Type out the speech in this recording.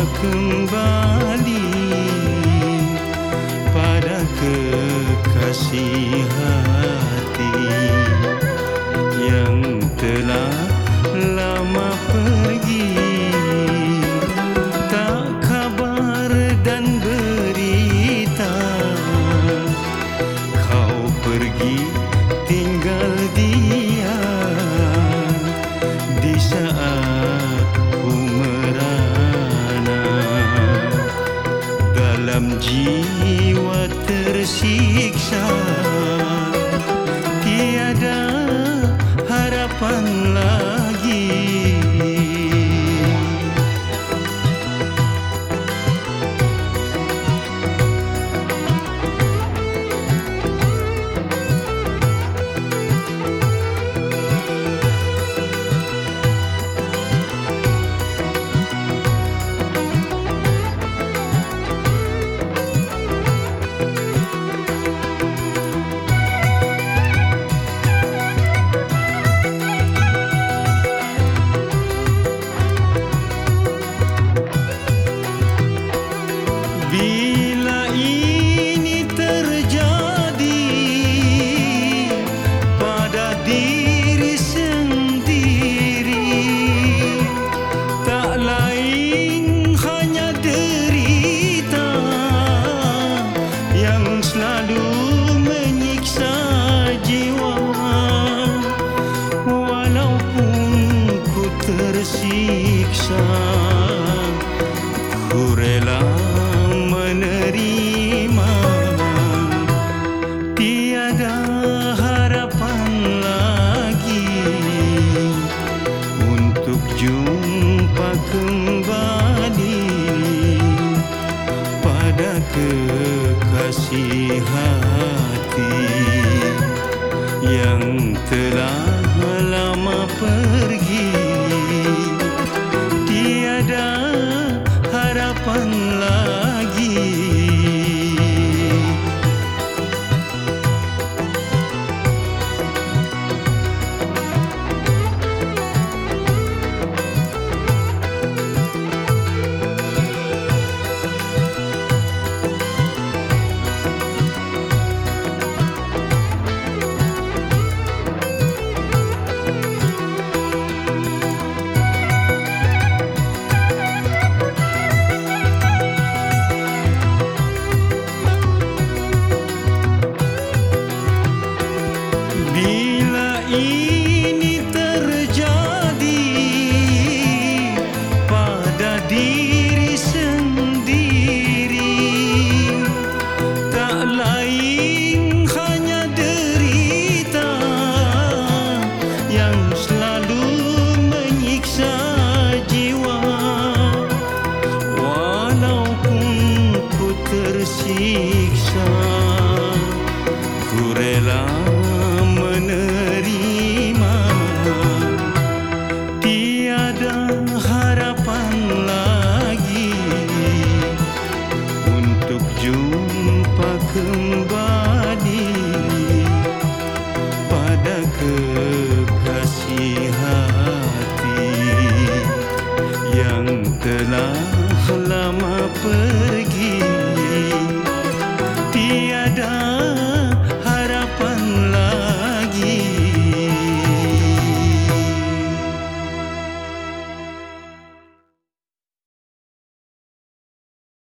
kembali pada kekasih hati yang telah lama pergi. Tak kabar dan berita, kau pergi tinggal dia di saat ku merana. Dalam jiwa tersiksa, tiada harapan lagi. Bila ini terjadi pada diri sendiri, tak lain hanya derita yang selalu menyiksa jiwa. Walaupun ku tersiksa, ku rela menerima. Tiada harapan lagi untuk jumpa kembali pada kekasih hati yang telah lama pergi. Tiada harapan lagi. Bila ini terjadi pada diri sendiri, tak lain hanya derita yang selalu menyiksa jiwa. Walaupun ku tersiksa,